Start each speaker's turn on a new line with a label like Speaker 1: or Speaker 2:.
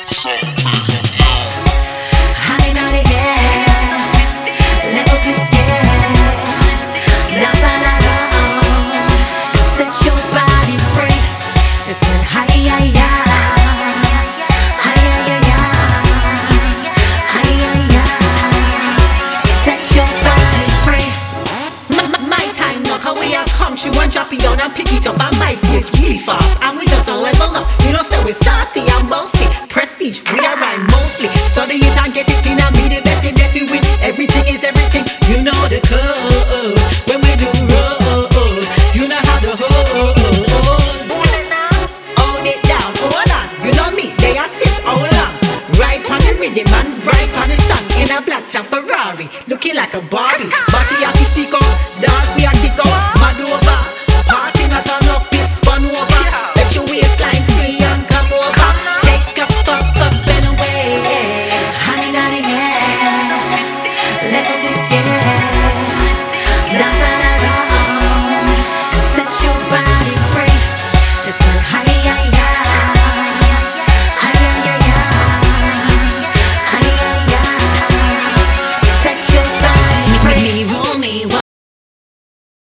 Speaker 1: Honey, naughty, yeah. Levels is scared. Dance all around. Set your body free. It's been high, high, high. High, high, high. High, high, high. Set your body free. My time now, cause we are come. She want drop it down and pick it up. And my pace really fast. And we just a level up. You know, say we saucy and bossy. Prestige, we are right mostly. Study it and get it in and be the best in every with. Everything is everything. You know the code. When we do roll, you know how to hold. Hold it down, hold on. You know me, they are six all long. Right on the rhythm and right on the song. In a black Ferrari, looking like a Barbie. Body happy stick up, dance.